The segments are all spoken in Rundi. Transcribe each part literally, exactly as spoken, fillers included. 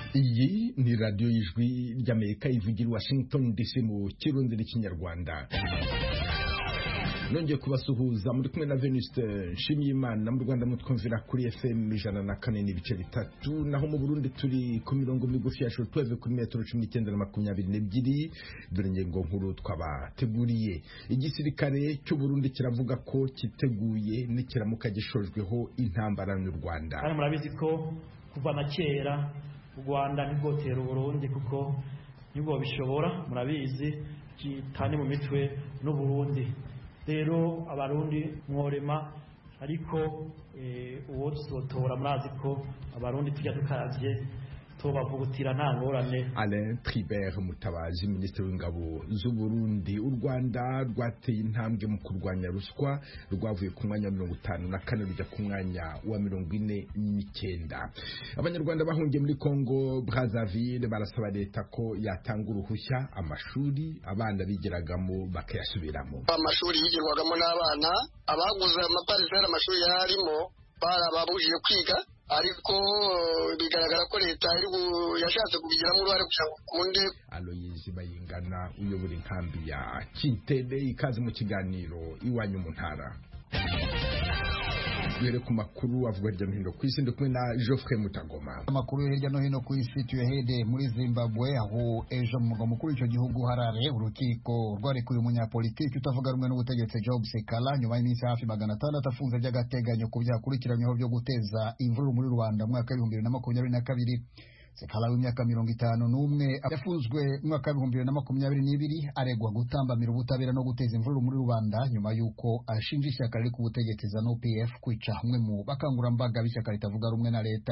Iyi ni radiyo y'ijwi ry'Amerika ivugira Washington D C mu kirundi n'ikinyarwanda. Nongeye kubasuhuza muri kumwe na Venuste Nshimiyimana mu Rwanda mutwumvira kuri F M ijana na kane n'ibice bitatu, naho mu Burundi turi ku mirongo migufi ya shortwave kuri metero cumi n'icyenda na makumyabiri n'ebyiri. Dore ingingo nkuru twabateguriye. Igisirikare cy'u Burundi kiravuga ko kiteguye n'ikiramuka gishojweho intambara n'u Rwanda. Kandi murabizi ko kuva na kera u Rwanda ntigotera Burundi kuko nibwo bishobora, murabizi kitane mu mitwe n'u Burundi. Rero abarundi mworema ariko uwo tuzotora murazi ko abarundi tujya tukaravye tobavugutira nta ngorane. Alain Tribert Mutabazi, Minisitiri w'Ingabo z'u Burundi. U Rwanda rwateye intambwe mu kurwanya ruswa, rwavuye ku mwanya wa mirongo itanu na kane rujya ku mwanya wa mirongo ine n'icyenda. Abanyarwanda bahungiye muri Congo Brazzaville barasaba leta ko yatanga uruhushya amashuri abana bigiragamo bakayasubiramo. Amashuri yigirwagamo n'abana abaguze amaparisera amashuri yarimo barababujije kwiga, ariko bigaragara ko leta yashatse kubigiramo uruhare kugira ngo ukunde. Aloyizi Bayingana uyobora inkambi ya Kintebe, ikaze mu kiganiro Iwanyu mu Ntara. Duhere ku makuru avuga hirya no hino ku isi, ndi kumwe na Geoffrey Mutagoma. Amakuru hirya no hino ku isi tuyahede muri Zimbabwe, aho ejo mu murwa mukuru w'icyo gihugu Harare urukiko rwarekuye umunyapolitiki utavuga rumwe n'ubutegetsi Job Sekala nyuma y'iminsi hafi magana atandatu afunze by'agateganyo ku byakurikiranyweho byo guteza imvururu muri Rwanda mu mwaka w'ibihumbi bibiri na makumyabiri na kabiri. Sekala w'imyaka mirongo itanu n'umwe yafunzwe mu mwaka w'ibihumbi bibiri na makumyabiri n'ibiri aregwa gutambamira ubutabera no guteza imvururu muri rubanda nyuma y'uko ashinja ishyaka riri ku butegetsi ZANU P F kwica hamwe mu bakangurambaga b'ishyaka ritavuga rumwe na leta.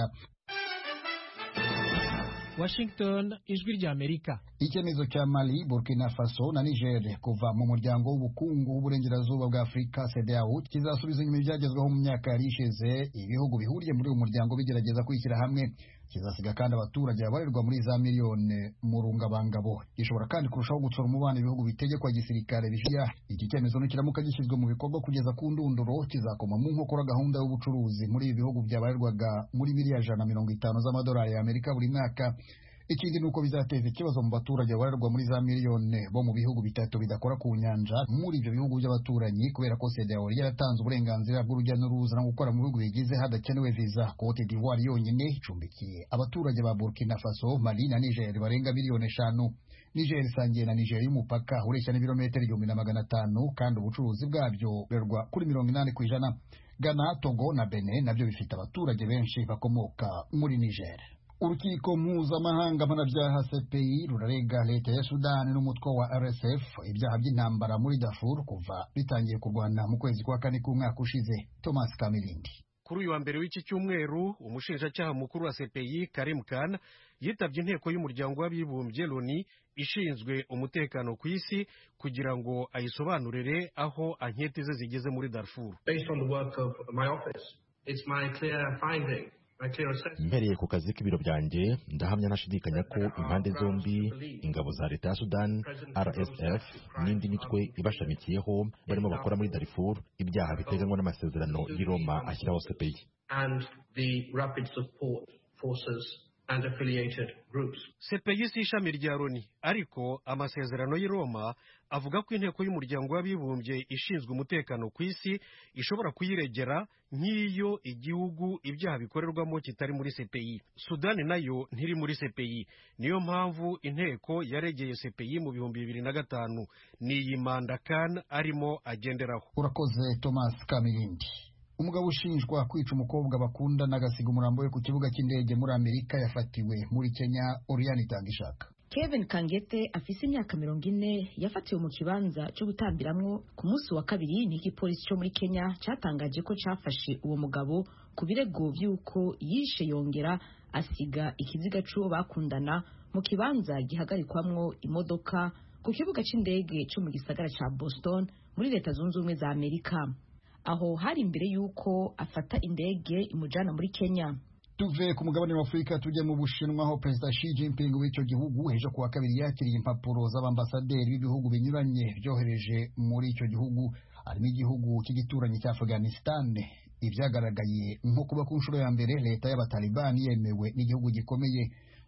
Washington, ijwi rya Amerika. Icyemezo cya Mali, Burkina Faso na Niger kuva mu muryango w'ubukungu w'uburengerazuba bwa Afurika C E D E A O kizasubiza inyuma ibyagezweho mu myaka yari ishize ibihugu bihuriye muri uyu muryango bigerageza kwishyira hamwe. Kizasiga kandi abaturage babarirwa muri za miliyoni mu rungabangabo. Gishobora kandi kurushaho gutsura umubano ibihugu bitegekwa gisirikare bishya. Iki cyemezo nikiramuka gishyizwe mu bikorwa kugeza ku ndunduro kizakoma mu nkokora gahunda y'ubucuruzi muri ibi bihugu byabarirwaga muri miliyari ijana na mirongo itanu z'amadolari ya Amerika buri mwaka. Ikindi nuko bizateza ikibazo mu baturage babarirwa muri za miliyoni bo mu bihugu bitatu bidakora ku nyanja muri ibyo bihugu by'abaturanyi, kubera ko C E D E A O yaratanze uburenganzira bw'urujya n'uruza no gukora mu bihugu bigize hadakenewe viza. Cote d'Ivoire yonyine icumbikiye abaturage ba Burkina Faso, Mali na Niger barenga miliyoni eshanu. Niger isangiye na Niger y'umupaka ureshya n'ibirometero igihumbi na magana atanu kandi ubucuruzi bwabyo burerwa kuri mirongo inani ku ijana. Ghana, Togo na Benin nabyo bifite abaturage benshi bakomoka muri Niger. Urukiko mpuzamahanga mpanabyaha C P I rurarega leta ya Sudani n'umutwe wa R S F ibyaha by'intambara muri Darfur kuva bitangiye kurwana mu kwezi kwa kane k'umwaka ushize. Thomas Kamilindi. Kuri uyu wa mbere w'iki cyumweru umushinjacyaha mukuru wa C P I Karim Khan yitabye inteko y'umuryango w'abibumbye Loni ishinzwe umutekano ku isi kugira ngo ayisobanurire aho anketi ze zigeze muri Darfur. Based on the work of my office, it's my clear finding. Mbereye ku kazi k'ibiro byanjye ndahamya ntashidikanya ko impande zombi, ingabo za leta ya Sudan, R S F n'indi mitwe ibashamikiyeho barimo bakora muri Darfur ibyaha biteganywa n'amasezerano y'i Roma ashyiraho C P I and the rapid support forces and affiliated groups. C P I si ishami rya Loni, ariko amasezerano y'i Roma avuga ko inteko y'umuryango w'abibumbye ishinzwe umutekano ku isi ishobora kuyiregera nk'iyo igihugu ibyaha bikorerwamo kitari muri C P I. Sudani nayo ntiri muri C P I, niyo mpamvu inteko yaregeye C P I mu bihumbi bibiri na gatanu. N'iyi manda Khan arimo agenderaho. Urakoze Thomas Kamilindi. Umugabo ushinjwa kwica umukobwa bakundana agasiga umurambo we ku kibuga cy'indege muri Amerika yafatiwe muri Kenya. Oriane Tangishaka. Kevin Kangete afise imyaka mirongo ine yafatiwe mu kibanza cyo gutambiramwo ku munsi wa kabiri n'igipolisi cyo muri Kenya cyatangaje ko cyafashe uwo mugabo ku birego by'uko yishe yongera asiga ikiziga cy'uwo bakundana mu kibanza gihagarikwamwo imodoka ku kibuga cy'indege cyo mu gisagara cya Boston muri Leta Zunze Ubumwe za Amerika, aho hari imbere y'uko afata indege imujana muri Kenya. Tuve ku mugabane wa Afurika tujye mu Bushinwa, aho Perezida Xi Jinping w'icyo gihugu ejo kuwa kabiri yakiriye impapuro z'abambasaderi b'ibihugu binyuranye byohereje muri icyo gihugu, harimo igihugu cy'igituranyi cya Afghanistan. Ibyagaragaye nko kuba ku nshuro ya mbere leta y'abatalibani yemewe n'igihugu gikomeye.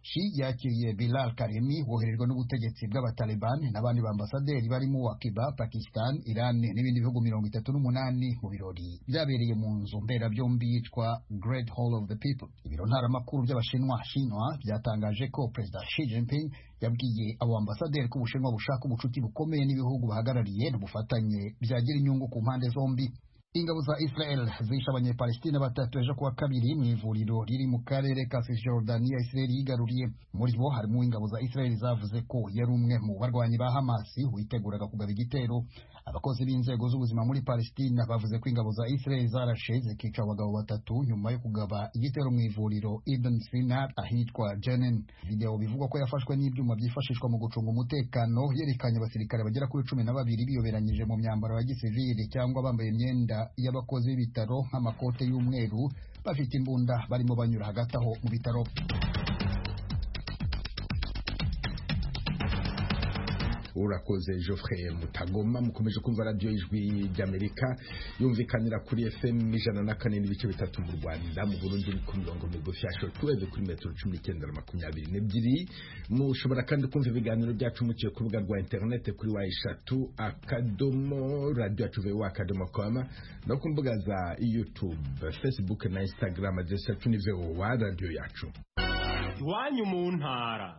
Karachi yakiriye Bilal Karimi woherejwe n'ubutegetsi bw'abataliban n'abandi bambasaderi barimo wa Cuba, Pakistan, Iran n'ibindi bihugu mirongo itatu n'umunani mu birori byabereye mu nzu mberabyombi yitwa Great Hall of the People. Ibiro ntaramakuru by'Abashinwa Shinwa byatangaje ko Perezida Xi Jinping yabwiye abo ambasaderi ko Ubushinwa bushaka ubucuti bukomeye n'ibihugu bahagarariye n'ubufatanye byagira inyungu ku mpande zombi. Ingabo za Israel zishe abanyepalestina batatu ejo kuwa kabiri mu ivuriro riri mu karere ka Cisjordania Israel yigaruriye. Muri bo harimo ingabo za Israel zavuze ko yari umwe mu barwanyi ba Hamas witeguraga kugaba igitero. Abakozi b'inzego z'ubuzima muri Palestina bavuze ko ingabo za Israel zarashe zikica abagabo batatu nyuma yo kugaba igitero mu ivuriro Ibn Sina ahitwa Jenin. Video bivugwa ko yafashwe n'ibyuma byifashishwa mu gucunga umutekano yerekanye abasirikare bagera kuri cumi na babiri biyoberanyije mu myambaro ya gisivili cyangwa bambaye imyenda y'abakozi b'ibitaro nk'amakote y'umweru bafite imbunda barimo banyura hagati aho mu bitaro. urakoze Geoffrey Mutagoma. Mukomeje kumva radio ijwi ry'Amerika yumvikanira kuri F M ijana na kane n'ibice bitatu mu Rwanda, mu Burundi ni ku mirongo migufi ya shortwave kuri metero cumi n'icyenda na makumyabiri n'ebyiri. Mushobora kandi kumva ibiganiro byacu muciye ku rubuga rwa internet kuri wa eshatu akadomo radio tuve akadomo com no ku mbuga za YouTube, Facebook na Instagram adresse yacu ni V O A radio yacu. Iwanyu mu ntara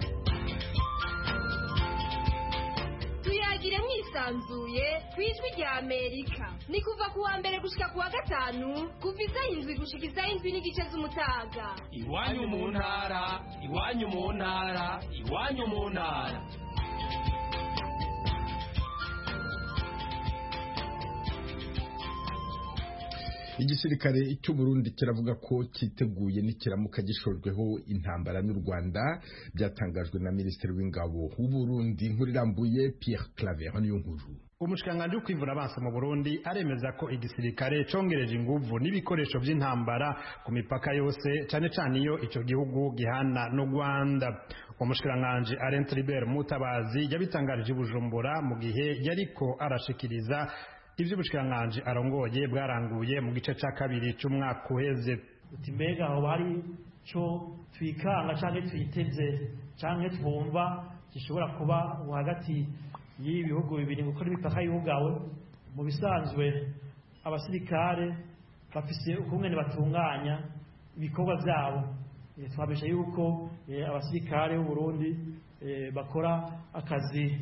tuyagire mwisanzuye kwijwi rya Amerika. Ni kuva kuwa mbere gushika kuwa gatanu kuva isaha indwi gushika isaha indwi n'igice z'umutaga. Iwanyu mu ntara, iwanyu mu ntara, iwanyu mu ntara. Igisirikare cy'u Burundi kiravuga ko kiteguye nikiramuka gishojweho intambara n'u Rwanda, byatangajwe na Minisitiri w'Ingabo w'u Burundi. Inkuru irambuye Pierre Claver niyo nkuru. Umushikanganje wo kwivuna abansi mu Burundi aremeza ko igisirikare congereje inguvu n'ibikoresho by'intambara ku mipaka yose, cyane cyane iyo ico gihugu gihana no Rwanda. Umushikanganje Alain Tribert Mutabazi yabitangarije Bujumbura mu gihe yariko arashikiriza ivyo ubushikanganje arongoye bwaranguye mu gice ca kabiri c'umwaka uheze. Uti mbega aho bari cyo twikanga canke twiteze canke twumva gishobora kuba hagati y'ibihugu bibiri gukora imipaka y'ugawe. Mu bisanzwe abasirikare bafise ukungene batunganya ibikorwa byabo. Twabesha yuko abasirikare b'u Burundi bakora akazi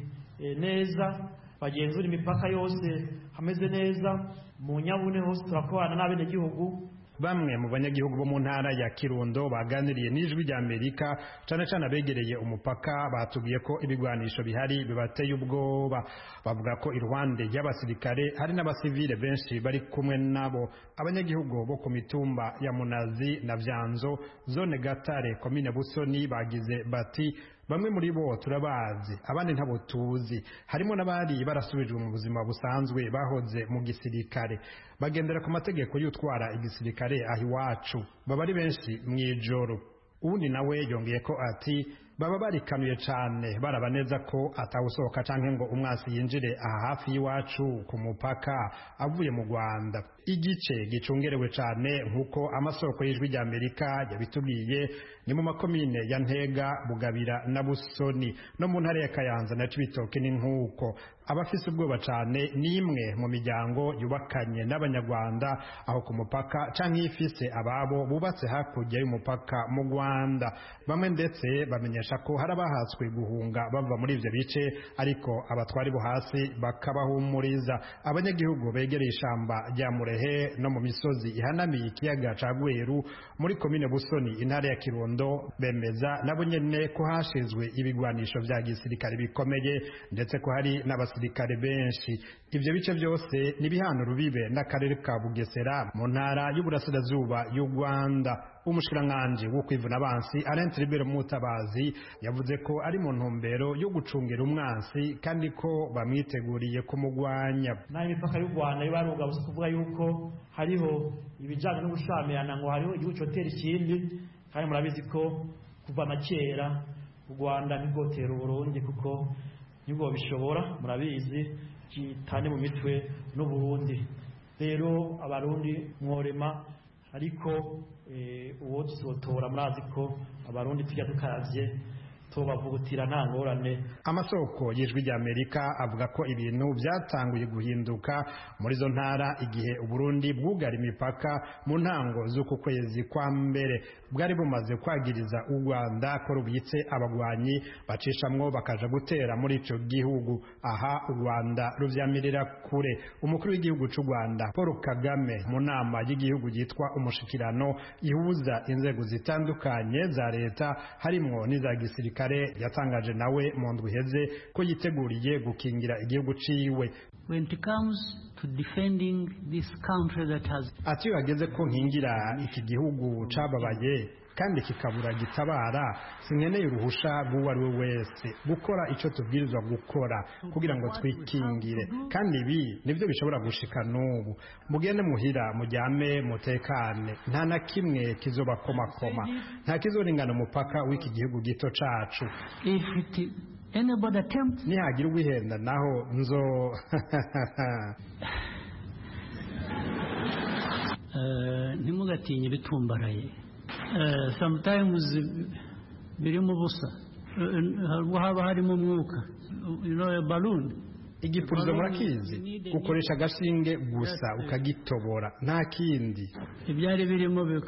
neza, bagenzura imipaka yose hameze neza, mu nyabune hose turakorana n'abene gihugu. Bamwe mu banyagihugu bo mu ntara ya Kirundo baganiriye n'ijwi rya Amerika cyane cyane abegereye umupaka batubwiye ko ibigwanisho bihari bibateye ubwoba. Bavuga ko iruhande y'abasirikare hari n'abasivile benshi bari kumwe nabo. Abanyagihugu bo ku mitumba ya Munazi na Vyanzo, zone Gatare, komine Busoni bagize bati bamwe muri bo turabazi, abandi ntabo tuzi. Harimo n'abari barasubijwe mu buzima busanzwe bahoze mu gisirikare, bagendera ku mategeko y'utwara igisirikare aho iwacu, baba ari benshi mw'ijoro. Uwundi nawe yongeye ko ati baba barikanuye cyane, baraba neza ko atawusohoka canke ngo umwasi yinjire aha hafi y'iwacu ku mupaka avuye mu Rwanda. Igice gicungerewe cyane nkuko amasoko y'ijwi rya Amerika yabitubwiye ni mu makomine ya Ntega, Bugabira na Busoni, no mu ntara ya Kayanza na Cibitoke. Ni nkuko abafise ubwoba cyane nimwe mu miryango yubakanye n'abanyarwanda aho ku mupaka canke ifise ababo bubatse hakurya y'umupaka mu Rwanda. Bamwe ndetse bamenyesha ko hari abahatswe guhunga bava muri ivyo bice, ariko abatwari bo hasi bakabahumuriza. Abanyagihugu begereye ishamba rya Murehe no mu misozi ihanamiye ikiyaga ca Gweru muri komine Busoni, intara ya Kirundo, bemeza nabo nyene ko hashizwe ibigwanisho vya gisirikare bikomeye, ndetse ko hari n'abasirikare benshi. Ivyo bice byose ni bihano rubibe n'akarere ka Bugesera mu ntara y'uburasirazuba y'u Rwanda. Umushikiranganje wo kwivuna abansi Alain Tribert Mutabazi yavuze ko ari mu ntumbero yo gucungera umwansi kandi ko bamwiteguriye kumugwanya. Na imipaka y'u Rwanda ibaruga bose kuvuga yuko hariho ibijanye no gushamirana ngo hariho igihugu cyotera ikindi, kandi murabizi ko kuva na kera u Rwanda ntigotera u Burundi kuko nibwo bishobora, murabizi kitane mu mitwe n'u Burundi. Rero abarundi mworema ariko uwo tuzotora murazi ko abarundi tujya dukaravye tubavugutira nta ngorane. Amasoko y'ijwi ry'Amerika avuga ko ibintu byatanguye guhinduka muri zo ntara igihe Uburundi bwugara imipaka mu ntango z'uku kwezi kwa mbere, bwari bumaze kwagiriza u Rwanda ko rubitse abagwanyi bacishamwo bakaja gutera muri ico gihugu. Aha u Rwanda ruvyamirira kure. Umukuru w'igihugu c'u Rwanda Paul Kagame mu nama y'igihugu yitwa umushikirano ihuza inzego zitandukanye za leta harimwo n'iza gisirikare kare yatangaje nawe mu ndwi iheze ko yiteguriye gukingira igihugu ciwe. When it comes to defending this country that has ati yageze ko nkingira iki gihugu cababaye kandi kikabura gitabara, sinkeneye uruhusha bw'uwo ari we wese gukora icyo tubwirizwa gukora kugira ngo twikingire, kandi ibi nibyo bishobora gushika n'ubu. Mugende muhira mujyame mutekane, nta na kimwe kizobakomakoma, nta kizoringana umupaka w'iki gihugu gito cacu. Nihagira uwihenda naho nzo ntimugatinye bitumbaraye. Uh, sometimes birimo busa uh, haba harimo umwuka, you know, a balloon. Igipurizo murakizi gukoresha agashinge gusa ukagitobora nta kindi, ibyari birimo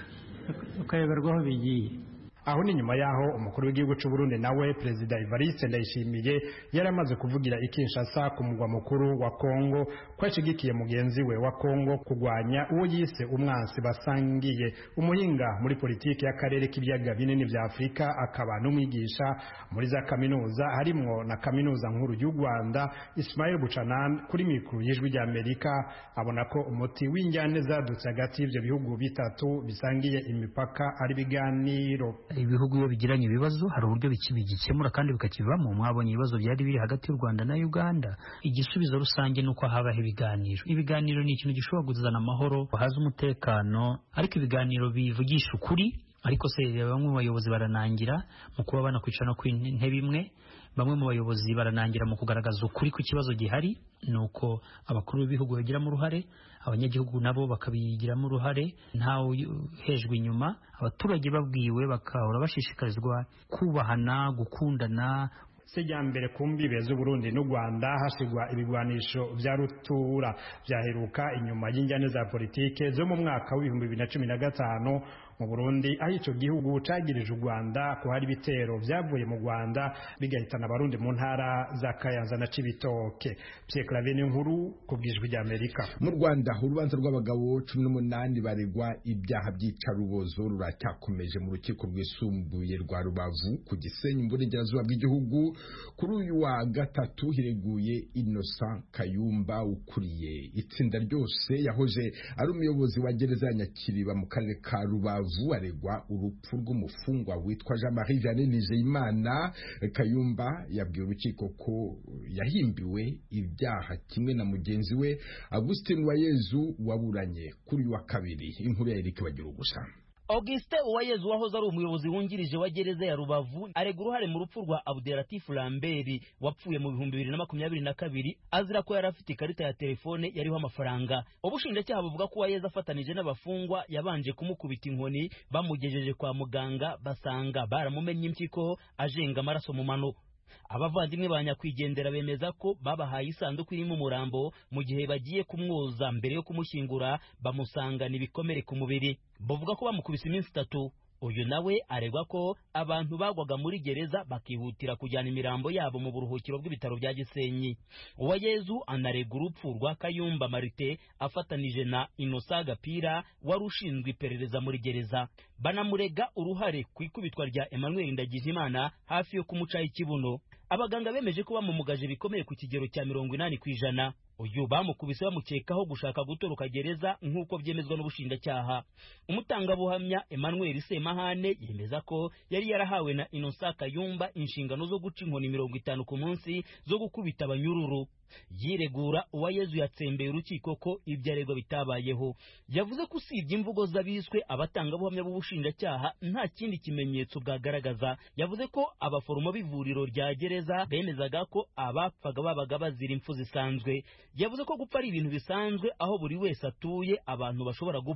ukayoberwaho bigiye. Aho ni nyuma yaho umukuru w'igihugu cy'u Burundi nawe Perezida Evariste Ndayishimiye yaramaze kuvugira i Kinshasa ku mugwa mukuru wa Kongo ko ashigikiye mugenzi we wa Kongo kugwanya uwo yise umwansi basangiye. Umuhinga muri politiki y'akarere k'ibiyaga binini vya Afrika akaba n'umwigisha muri za kaminuza harimwo na kaminuza nkuru y'u Rwanda Ismail Buchanan kuri mikuru y'ijwi ry'Amerika abona ko umuti w'injyane zadutse hagati y'ivyo bihugu bitatu bisangiye imipaka ari biganiro. Ibihugu iyo bigiranye ibibazo hari uburyo bikibigikemura kandi bikakivamo. Mwabonye ibibazo byari biri hagati y'u Rwanda na Uganda, igisubizo rusange nuko habaho ibiganiro. Ibiganiro ni ikintu gishobora kuzana amahoro, haza umutekano, ariko ibiganiro bivugisha ukuri. Ariko se bamwe mu bayobozi baranangira mu kuba banakwicara no ku ntebe imwe, bamwe mu bayobozi baranangira mu kugaragaza ukuri ku kibazo gihari, nuko abakuru b'ibihugu bagiramo uruhare, abanyagihugu nabo bakabigiramo uruhare, ntawe hejwe inyuma. Abaturage babwiwe bakahora bashishikarizwa kubahana, gukundana. Sejambere kumbibe z'u Burundi n'u Rwanda hashigwa ibigwanisho vya rutura vyaheruka inyuma y'injyane za politike zo mu mwaka w'ibihumbi bibiri na cumi na gatanu mu Burundi, aho ico gihugu cagirije u Rwanda ko hari bitero vyavuye mu Rwanda bigahitana abarundi mu ntara za Kayanza na Cibitoke. Pierre Claver Nkuru kubwijwe rya Amerika. Mu Rwanda urubanza rw'abagabo cumi n'umunani baregwa ibyaha by'icarubozo ruracyakomeje mu rukiko rwisumbuye rwa Rubavu ku Gisenyi mu burengerazuba bw'igihugu. Kuri uyu wa gatatu hireguye Innocent Kayumba ukuriye itsinda ryose yahoze ari umuyobozi wa gereza ya Nyakiriba mu karere ka Rubavu aregwa urupfu rw'umufungwa witwa Jean Marie Vianney Nizeyimana. Kayumba yabwiye urukiko ko yahimbiwe ibyaha kimwe na mugenzi we Augustin Uwayezu waburanye kuri uyu wa kabiri. Inkuru ya Eric Bagirugusa. Augustin Uwayezu wahoze ari umuyobozi wungirije wa gereza ya Rubavu arega uruhare mu rupfu rwa Abdelatif Lambert wapfuye mu bihumbi bibiri na makumyabiri na kabiri azira ko yari afite ikarita ya telefone yariho amafaranga. Ubushinjacyaha buvuga ko Uwayezu afatanije n'abafungwa yabanje kumukubita inkoni bamugejeje kwa muganga basanga baramumenye impyiko ajenga amaraso mu mano. Abavandimwe ba nyakwigendera bemeza ko babahaye isanduku irimo umurambo mu gihe bagiye kumwoza mbere yo kumushyingura bamusangana ibikomere ku mubiri. Bavuga ko bamukubise iminsi itatu. Uyu nawe aregwa ko abantu bagwaga muri gereza bakihutira kujyana imirambo yabo mu buruhukiro bw'ibitaro bya Gisenyi. Uwayezu anarega urupfu rwa Kayumba Marite afatanije na Innocent Gapira wari ushinzwe iperereza muri gereza. Banamurega uruhare ku ikubitwa rya Emmanuel Ndagijimana hafi yo kumucaho ikibuno. Abaganga bemeje ko bamumugaje bikomeye ku kigero cya mirongo inani ku ijana. Uyu bamukubise bamukekaho gushaka gutoroka gereza nk'uko byemezwa n'ubushinjacyaha. Umutangabuhamya Emmanuel Semahane yemeza ko yari yarahawe na Innocent Kayumba inshingano zo guca inkoni mirongo itanu ku munsi zo gukubita abanyururu. Yiregura Uwayezu yatsembeye urukiko ko ibyo aregwa bitabayeho. Yavuze ko usibye imvugo z'abiswe abatangabuhamya b'ubushinjacyaha nta kindi kimenyetso bwagaragaza. Yavuze ko abaforomo b'ivuriro rya gereza bemezaga ko abapfaga babaga bazira impfu zisanzwe. Yavuze ko gupfa ari ibintu bisanzwe aho buri wese atuye abantu bashobora gupfa.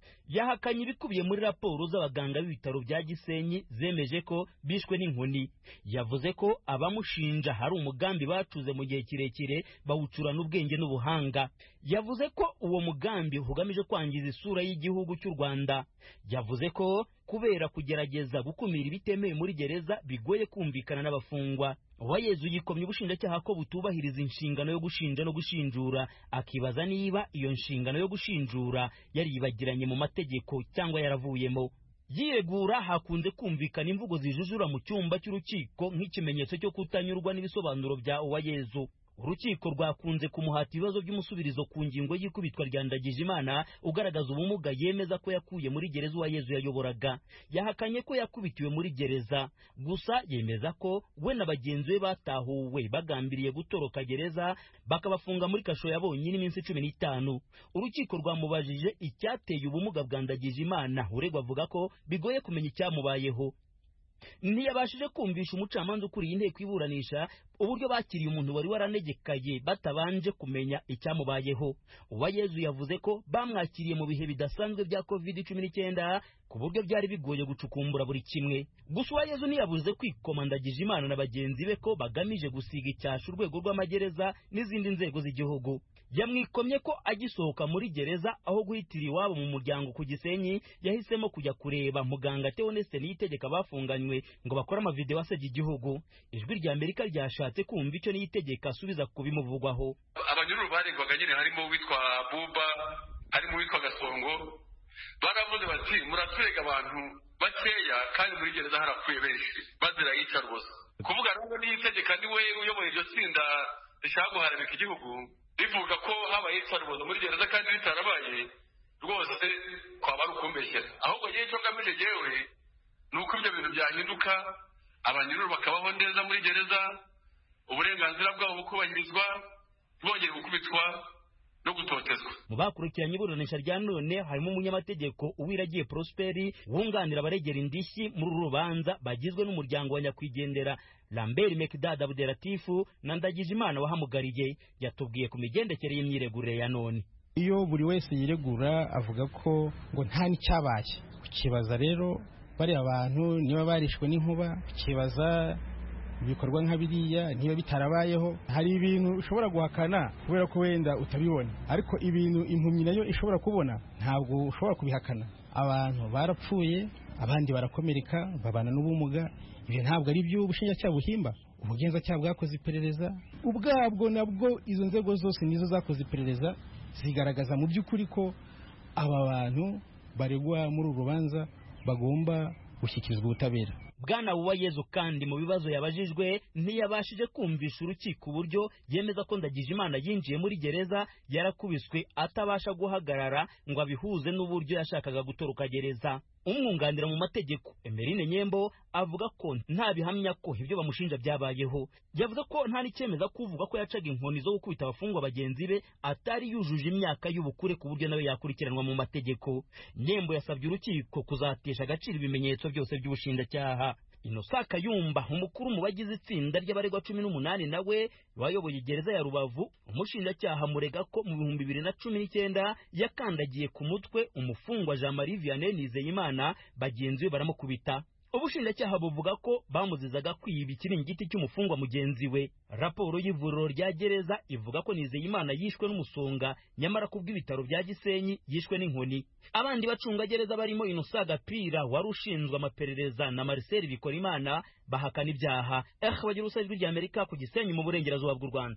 yahakanye ibikubiye muri raporo z'abaganga b'ibitaro bya Gisenyi zemeje ko bishwe n'inkoni. Yavuze ko abamushinja hari umugambi bacuze mu gihe kirekire bawucurana ubwenge n'ubuhanga. Yavuze ko uwo mugambi ugamije kwangiza isura y'igihugu cy'u Rwanda. Yavuze ko kubera kugerageza gukumira ibitemewe muri gereza bigoye kumvikana n'abafungwa. Uwayezu yikomye ubushinjacyaha ko butubahiriza inshingano yo gushinja no gushinjura, akibaza niba iyo nshingano yo gushinjura yaribagiranye mu mategeko cyangwa yaravuyemo. Yiregura hakunze kumvikana imvugo zijujura mu cyumba cy'urukiko nk'ikimenyetso cyo kutanyurwa n'ibisobanuro bya Uwayezu. Urukiko rwakunze kumuhata ibibazo by'umusubirizo ku ngingo y'ikubitwa rya Ndagijimana ugaragaza ubumuga yemeza ko yakuye muri gereza Uwayezu yayoboraga. Yahakanye ko yakubitiwe muri gereza, gusa yemeza ko we na bagenzi be batahuwe bagambiriye gutoroka gereza bakabafunga muri kasho yabonye n'iminsi cumi n'itanu. Urukiko rwamubajije icyateye ubumuga bwa Ndagijimana, uregwa avuga ko bigoye kumenya icyamubayeho. Ntiyabashije kumvisha umucamanza ukuriye inteko iburanisha uburyo bakiriye umuntu wari waranegekaye batabanje kumenya icyamubayeho. Uwayezu yavuze ko bamwakiriye mu bihe bidasanzwe bya covid cumi n'icyenda ku buryo byari bigoye gucukumbura buri kimwe. Gusa Uwayezu ntiyabuze kwikoma Ndagijimana na bagenzi be ko bagamije gusiga icyasha urwego rw'amagereza n'izindi nzego z'igihugu. Yamwikomye ko agisohoka muri gereza aho guhitira iwabo mu muryango ku Gisenyi yahisemo kujya kureba muganga Theoneste Niyitegeka bafunganywe ngo bakore amavideo asebya igihugu. Ijwi rya Amerika ryashatse kumva icyo Niyitegeka asubiza kubimuvugwaho. Abanyururu baregwaga nyine harimo witwa Buba, harimo witwa Gasongo, baravuze bati muraturega abantu bakeya kandi muri gereza harapfuye benshi bazira yica rwose. Kuvuga rero Niyitegeka niwe uyoboye iryo tsinda rishaka guharabika igihugu, bivuga ko habaye icarubozo muri gereza kandi bitarabaye rwose kwaba ari ukumbeshyera. Ahubwo gihe cyo ngamije jewe nuko ibyo bintu byahinduka, abanyururu bakabaho neza muri gereza, uburenganzira bwabo bukubahirizwa, bongeye gukubitwa no gutotezwa. Mu bakurikiranye iburanisha rya none harimo umunyamategeko Uwiragiye Prosperi wunganira abaregera indishyi muri uru rubanza bagizwe n'umuryango wa nyakwigendera Lambert Mekdad Abderatifu na Ndagijimana wahamugariye. Yatubwiye ku migendekere y'imyiregurire ya none. Iyo buri wese yiregura avuga ko ngo nta n'icyabaye, ukibaza rero bari abantu niba barishwe n'inkuba, ukibaza ibikorwa nka biriya niba bitarabayeho. Hari ibintu ushobora guhakana kubera ko wenda utabibona, ariko ibintu impumyi nayo ishobora kubona ntabwo ushobora kubihakana. Abantu barapfuye, abandi barakomereka, babana n'ubumuga. Ibyo ntabwo ari byo ubushinjacyaha buhimba. Ubugenzacyaha bwakoze iperereza ubwabwo, nabwo izo nzego zose nizo zakoze iperereza zigaragaza mu by'ukuri ko aba bantu baregwa muri uru rubanza bagomba gushyikirizwa ubutabera. Bwana Uwayezu kandi mu bibazo yabajijwe ntiyabashije kumvisha urukiko uburyo yemeza ko Ndagijimana yinjiye muri gereza yarakubiswe atabasha guhagarara ngo abihuze n'uburyo yashakaga gutoroka gereza. Umwunganira mu mategeko Emerine Nyembo avuga ko nta bihamya ko ibyo bamushinja byabayeho. Yavuze ko nta n'icemeza kuvuga ko yacaga inkoni zo gukubita abafungwa bagenzi be atari yujuje imyaka y'ubukure ku buryo nawe yakurikiranwa mu mategeko. Nyembo yasabye urukiko kuzatesha agaciro ibimenyetso byose by'ubushinjacyaha. Innocent Kayumba umukuru mu bagize itsinda ry'abaregwa cumi n'umunani nawe wayoboye gereza ya Rubavu, umushinjacyaha murega ko mu bihumbi bibiri na cumi n'icyenda yakandagiye ku mutwe umufungwa Jean Marie Vianney Nizeyimana, bagenzi be baramukubita. Ubushinjacyaha buvuga ko bamuzizaga kwiba ikiringiti cy'umufungwa mugenzi we. Raporo y'ivuriro rya gereza ivuga ko Nizeyimana yishwe n'umusonga, nyamara kubw'ibitaro bya Gisenyi yishwe n'inkoni. Abandi bacunga gereza barimo Innocent Gapira wari ushinzwe amaperereza na Marcel Bikorimana bahakana ibyaha. Eh bagira usajwi rya Amerika ku Gisenyi mu burengerazuba bw'u Rwanda.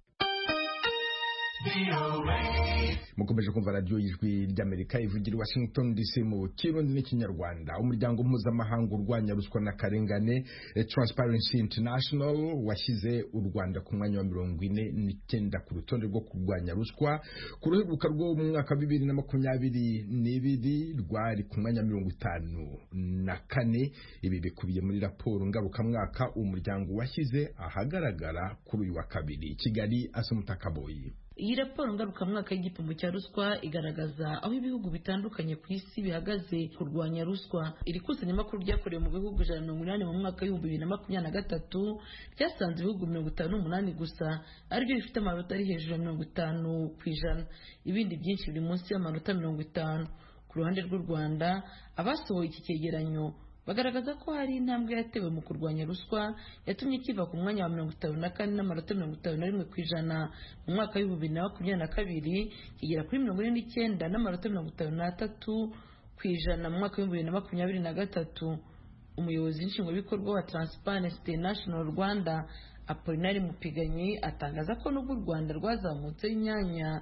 mukomeje kumva radiyo y'ijwi ry'Amerika ivugira Washington D C mu Kirundi n'Ikinyarwanda. Umuryango mpuzamahanga urwanya ruswa n'akarengane Transparency International washyize u Rwanda ku mwanya wa mirongo ine n'icyenda ku rutonde rwo kurwanya ruswa. Ku ruheruka rwo mu mwaka wa bibiri na makumyabiri n'ibiri rwari ku mwanya wa mirongo itanu na kane. Ibi bikubiye muri raporo ngarukamwaka umuryango washyize ahagaragara kuri uyu wa kabiri. Kigali, Asumta Kaboyi. Iyi raporo ngarukamwaka y'igipimo cya ruswa igaragaza aho ibihugu bitandukanye ku isi bihagaze kurwanya ruswa. Iri kusanyamakuru ryakorewe mu bihugu ijana na mirongo inani mu mwaka w'ibihumbi bibiri na makumyabiri na gatatu ryasanze ibihugu mirongo itanu n'umunani gusa aribyo bifite amanota ari hejuru ya mirongo itanu ku ijana, ibindi byinshi biri munsi y'amanota mirongo itanu. Ku ku ruhande rw'u Rwanda abasohoye iki cyegeranyo bagaragaza ko hari intambwe yatewe mu kurwanya ruswa yatumye kiva ku mwanya wa mirongo itanu na kane n'amanota mirongo itanu na rimwe ku ijana mu mwaka w'ibihumbi bibiri na makumyabiri na kabiri kigera kuri mirongo ine n'icyenda n'amanota mirongo itanu n'atatu ku ijana mu mwaka w'ibihumbi bibiri na makumyabiri na gatatu. Umuyobozi nshingwabikorwa wa Transparency International Rwanda Apolinari Mupiganyi atangaza ko nubwo u Rwanda rwazamutse imyanya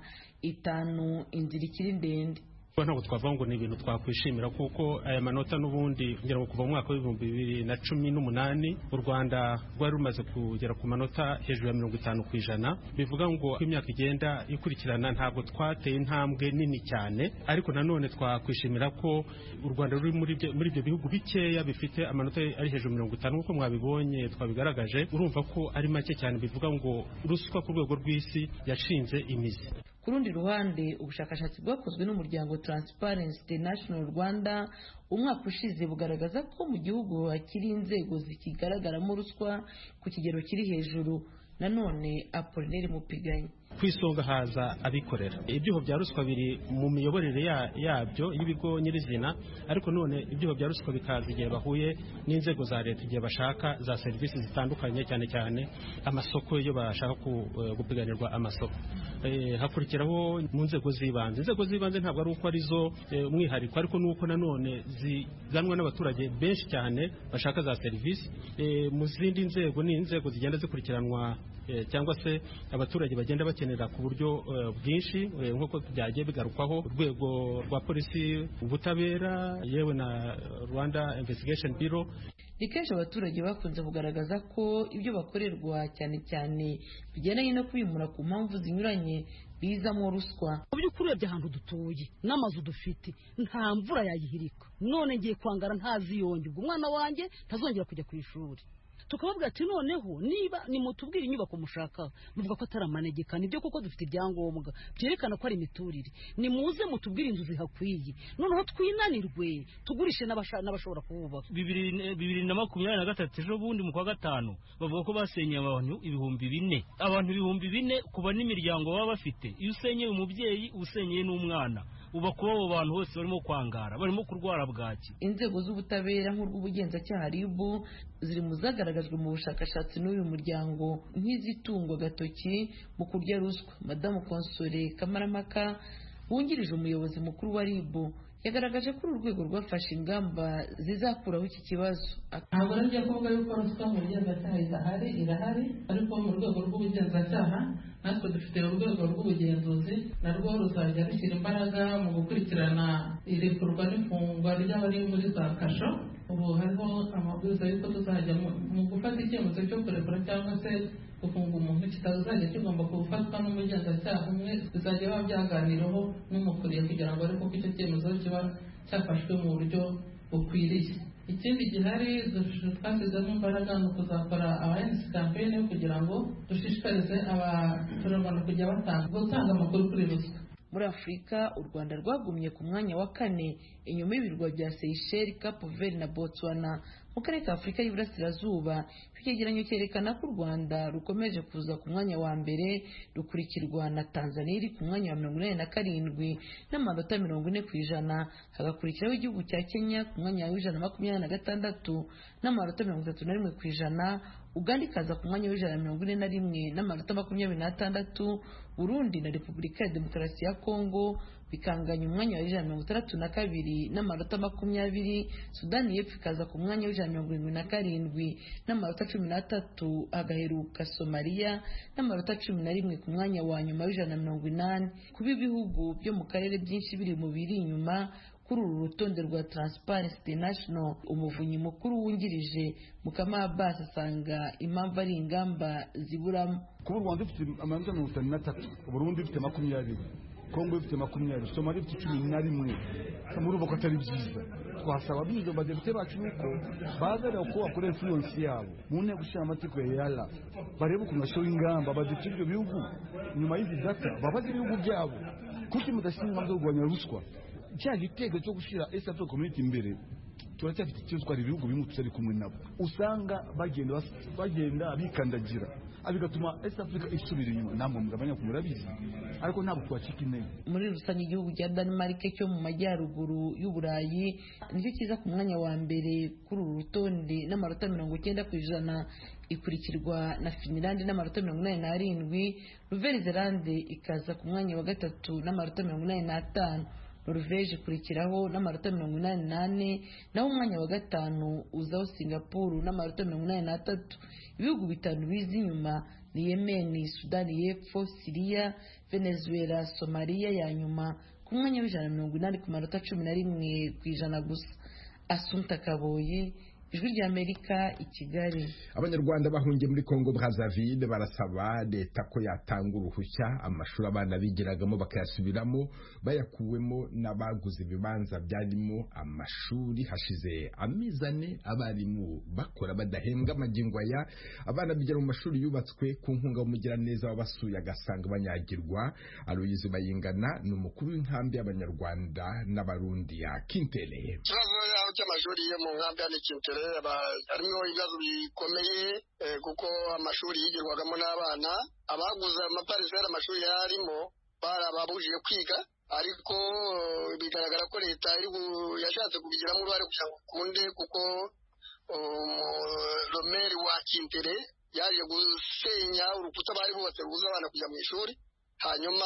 itanu inzira ikiri ndende. Ntabwo twavuga ngo ni ibintu twakwishimira kuko aya manota n'ubundi ngira ngo kuva mu mwaka w'ibihumbi bibiri na cumi n'umunani u Rwanda rwari rumaze kugera ku manota hejuru ya mirongo itanu ku ijana, bivuga ngo imyaka igenda ikurikirana ntabwo twateye intambwe nini cyane, ariko nanone twakwishimira ko u Rwanda ruri muri ibyo bihugu bikeya bifite amanota ari hejuru ya mirongo itanu nk'uko mwabibonye twabigaragaje. Urumva ko ari make cyane, bivuga ngo ruswa ku rwego rw'isi yashinze imizi. Ku rundi ruhande ubushakashatsi bwakozwe n'umuryango Transparency International Rwanda umwaka ushize bugaragaza ko mu gihugu hakiri inzego zikigaragaramo ruswa ku kigero kiri hejuru. Nanone Apolinari Mupiganyi ku isonga haza abikorera. Ibyuho bya ruswa biri mu miyoborere yabyo y'ibigo nyirizina, ariko none ibyuho bya ruswa bikaza igihe bahuye n'inzego za leta igihe bashaka za serivisi zitandukanye, cyane cyane amasoko iyo bashaka gupiganirwa amasoko. E, hakurikiraho mu nzego z'ibanze. Inzego z'ibanze ntabwo ari uko arizo e, umwihariko, ariko nuko nanone ziganwa n'abaturage benshi cyane bashaka za serivisi. E, mu zindi nzego ni inzego zigenda zikurikiranwa e, cyangwa se abaturage bagenda bakenera ku buryo uh, bwinshi uh, nk'uko byagiye bigarukwaho urwego rwa polisi, ubutabera, yewe na Rwanda Investigation Bureau. Ni kenshi abaturage bakunze kugaragaza ko ibyo bakorerwa cyane cyane bigendanye no kwimura ku mpamvu zinyuranye bizamo ruswa. Mu by'ukuri urebye ahantu dutuye n'amazu dufite nta mvura yayihirika, none ngiye kwangara ntaziyonge, ubwo umwana wanjye ntazongera kujya ku ishuri. Tukababwira ati noneho niba nimutubwira inyubako mushaka, muvuga ko atari amanegeka, nibyo kuko dufite ibyangombwa byerekana ko ari imiturire, nimuze mutubwire inzu zihakwiye, noneho twinanirwe tugurishe n'abashobora kuhubaka. Bibiri na makumyabiri na gatatu ejo bundi mu kwa gatanu bavuga ko basenyeye abantu ibihumbi bine abantu ibihumbi bine kuba n'imiryango baba bafite. Iyo usenyeye umubyeyi usenyeye n'umwana uba kuba abo bantu bose barimo kwangara, barimo kurwara bwaki. Inzego z'ubutabera nk'urw'ubugenzacyaha R I B ziri mu zagaragajwe mu bushakashatsi n'uyu muryango nk'izitungwa agatoki mu kurya ruswa. Madamu Konsole Kamaramaka wungirije umuyobozi mukuru wa R I B yagaragaje ko uru rwego rwafashe ingamba zizakuraho iki kibazo. Ntabwo nagiye kuvuga yuko ruswa mu bugenzacyaha idahari, irahari, ariko mu rwego rw'ubugenzacyaha natwe dufite urwego rw'ubugenzuzi narwo ruzajya rushyira imbaraga mu gukurikirana irekurwa n'ifungwa ry'abari muri za kasho. Ubu hariho amabwiriza y'uko tuzajya mu gufata icyemezo cyo kurekura cyangwa se gufunga umuntu kitazajya kigomba gufatwa n'umugenzacyaha umwe, bizajya biba byaganiraho n'umukuriye kugira ngo ariko ko icyo cyemezo kiba cyafashwe mu buryo bukwiriye. Ikindi gihari twashyizemo imbaraga ni ukuzakora awareness campaign yo kugira ngo dushishikarize abaturarwanda kujya batanga gutanga amakuru kuri ruswa. Muri Afurika u Rwanda rwagumye ku mwanya wa kane inyuma y'ibirwa bya Seychelles, Cape Verde na Botswana. Mu karere ka Afurika y'Iburasirazuba icyegeranyo cyerekana ko u Rwanda rukomeje kuza ku mwanya wa mbere, rukurikirwa na Tanzania iri ku mwanya wa mirongo inani na karindwi n'amanota mirongo ine ku ijana, hagakurikiraho igihugu cya Kenya ku mwanya w'ijana na makumyabiri na gatandatu n'amanota mirongo itatu na rimwe ku ijana, Uganda ikaza ku mwanya w'ijana na mirongo ine na rimwe n'amanota makumyabiri n'atandatu, Burundi na Repubulika ya Demokarasi ya Kongo bikanganya umwanya wa ijana na mirongo itandatu na kabiri n'amanota makumyabiri, Sudani y'Epfo ikaza ku mwanya w'ijana na mirongo irindwi na karindwi n'amanota cumi n'atatu, hagaheruka Somalia n'amanota cumi na rimwe ku mwanya wa nyuma w'ijana na mirongo inani. Kuba ibihugu byo mu karere byinshi biri mu biri inyuma kuri uru rutonde rwa Transparency International, umuvunyi mukuru wungirije Mukama Abbas asanga impamvu ari ingamba ziburamo. Kuba u Rwanda rufite amanota mirongo itanu n'atatu, Burundi rufite makumyabiri, Kongo ifite makumyabiri, Somalia ifite cumi na rimwe, murumva ko atari byiza. Twasaba bizo badepite bacu yuko bazara uko bakora influence yabo mu nteko gushyira amategeko ya yala, barebe ukuntu bashyiraho ingamba badepite ibyo bihugu nyuma y'izi data babaze ibihugu byabo kuki mudashyira ingamba zo kurwanya ruswa. Cya gitego cyo gushyira East Africa Community imbere turacyafite ikibazo ko hari ibihugu bimwe tutari kumwe nabo, usanga bagenda bagenda bikandagira bigatuma East Africa isubira inyuma. Namwe mugabanya kumurabizi ariko ntabwo twacika intege. Muri rusange igihugu cya Denmark cyo mu majyaruguru y'Uburayi nicyo kiza ku mwanya wa mbere kuri uru rutonde n'amanota mirongo icyenda ku ijana, ikurikirwa na Finland n'amanota mirongo inani n'arindwi, Nouvelle-Zélande ikaza ku mwanya wa gatatu n'amanota mirongo inani n'atanu, Norvège ikurikiraho n'amanota mirongo inani n'ane, naho umwanya wa gatanu uzaho Singapore n'amanota mirongo inani n'atatu. Ibihugu bitanu biza inyuma ni Yemen, Sudani y'Epfo, Syria, Venezuela, Somalia ya nyuma ku mwanya w'ijana na mirongo inani ku manota cumi na rimwe ku ijana gusa. Assumpta Kaboyi, Ijwi ry'Amerika, i Kigali. Abanyarwanda bahungiye muri Congo Brazzaville barasaba leta ko yatanga uruhushya amashuri abana bigiragamo bakayasubiramo bayakuwemo n'abaguze ibibanza byarimo amashuri hashize amezi ane abarimu bakora badahembwa amagingo aya. Abana bigira mu mashuri yubatswe ku nkunga y'umugiraneza wabasuye agasanga banyagirwa. Aloyize Bayingana ni umukuru w'inkambi y'Abanyarwanda n'Abarundi ya Kintere. Ikibazo cy'amashuri yo mu nkambi ya Kintere harimo ibibazo bikomeye kuko amashuri yigirwagamo n'abana, abaguze amaparisera amashuri yarimo barababujije kwiga, ariko bigaragara ko leta yashatse kubigiramo uruhare kugira ngo ukunde, kuko romeri wa Kintere yaje gusenya urukuta bari bubatse rubuza abana kujya mu ishuri, hanyuma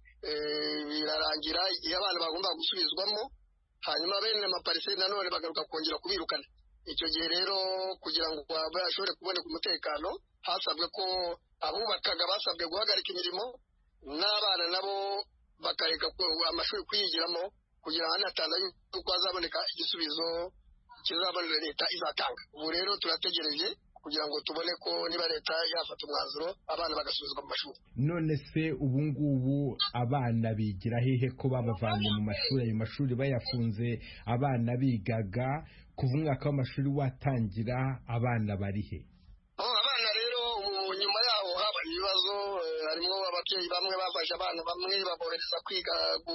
birarangira igihe abana bagomba gusubizwamo, hanyuma bene amaparisera nanone bagaruka kongera kubirukana. Icyo gihe rero kugira ngo bashobore kuboneka umutekano hasabwe ko abubakaga basabwe guhagarika imirimo n'abana nabo bakareka amashuri kuyigiramo kugira ngo hanatanze yuko hazaboneka igisubizo kizabonera leta izatanga. Ubu rero turategereje kugira ngo tubone ko niba leta yafata umwanzuro abana bagasubizwa mu mashuri. None se ubu ngubu abana bigira hehe ko babavanye mu mashuri, ayo mashuri bayafunze abana bigaga kuva umwaka w'amashuri watangira abana bari he? Abana rero nyuma yaho habaye ibibazo, harimo ababyeyi bamwe bafashe abana bamwe babohereza kwiga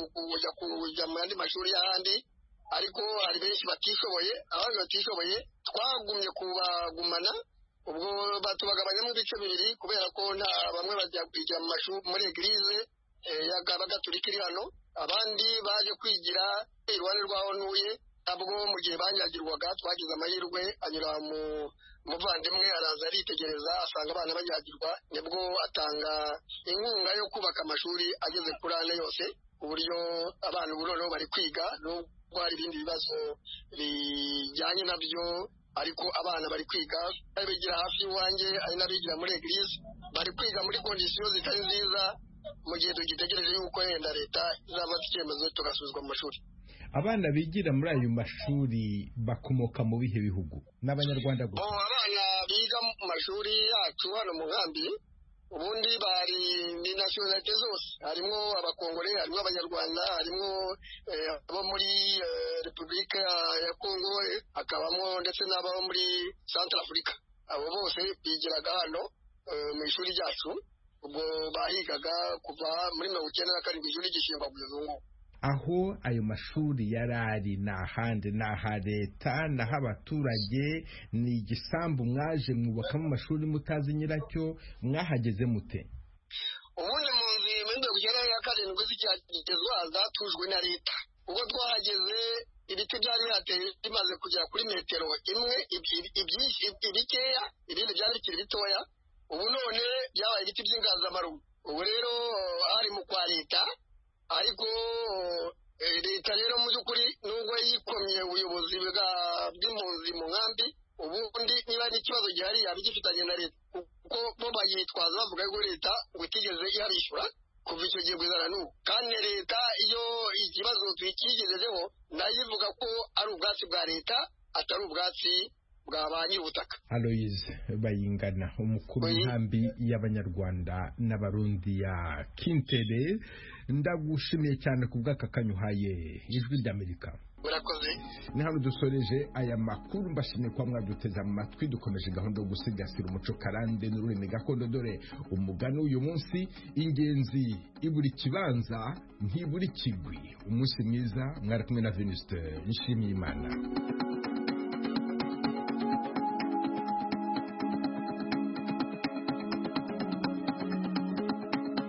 kujya mu yandi mashuri y'ahandi, ariko hari benshi batishoboye. Abandi batishoboye twagumye kubagumana, ubwo batubagabanya mu bice bibiri kubera ko nta bamwe bajya kwigira mu mashuri muri eglise y'Abagatolika iri hano, abandi baje kwigira iruhande rwaho ntuye. Ntabwo mu gihe banyagirwaga twagize amahirwe, anyura mu muvandimwe araza aritegereza asanga abana banyagirwa, nibwo atanga inkunga yo kubaka amashuri ageze kuri ane yose, ku buryo abana ubu noneho bari kwiga, nubwo hari ibindi bibazo bijyanye nabyo, ariko abana bari kwiga. Bari bigira hafi y'iwanjye, ari n'abigira muri eglise, bari kwiga muri kondisiyo zitari nziza, mu gihe tugitegereje yuko yenda leta izafata icyemezo tugasubizwa mu mashuri. Abana bigira muri ayo mashuri bakomoka mu bihe bihugu? N'Abanyarwanda gusa? Abana biga mu mashuri yacu hano mu nkambi ubundi bari ni nationalite zose, harimo abakongore, harimo Abanyarwanda, harimo abo muri Repubulika ya Kongo, hakabamo ndetse n'abo muri Central Africa. Abo bose bigiraga hano mu ishuri ryacu, ubwo bahigaga kuva muri mirongo icyenda na karindwi ishuri gishingwa kugeza ubu. Aho ayo mashuri yari ari ni ahandi, ni aha leta, ni ah'abaturage, ni igisambu mwaje mwubakamo amashuri mutazi nyiracyo, mwahageze mute? Ubundi mu nzu muri mirongo icyenda na karindwi z'icyagezwa zatujwe na leta, ubwo twahageze ibiti byari bihateye bimaze kugera kuri metero imwe ibikeya, ibindi byari bikiri bitoya. Ubu none byabaye ibiti by'inganzamarumbu. Ubu rero hari mu kwa leta, ariko leta rero mu by'ukuri nubwo yikomye ubuyobozi bw'impunzi mu nkambi, ubundi niba ari ikibazo gihari yaba igifitanye na leta, kuko bo bayitwaza bavuga ko leta ngo itigeze yabishyura kuva icyo gihe kugeza n'ubu. Kandi leta iyo ikibazo tukigejejeho nayo ivuga ko ari ubwatsi bwa leta atari ubwatsi bwa ba nyir'ubutaka. Aloyize Bayingana, umukuru w'inkambi y'Abanyarwanda n'Abarundi ya Kintere, ndagushimiye cyane ku bw'aka kanyuhaye Ijwi ry'Amerika. Murakoze. Ni hano dusoreje aya makuru, mbashimiye kuba mwaduteze amatwi. Dukomeje gahunda yo gusigasira umuco karande n'ururimi gakondo, dore umugani uyu munsi: ingenzi iburi kibanza ntiburi kigwi. Umunsi mwiza, mwari kumwe na Venuste Nshimiyimana.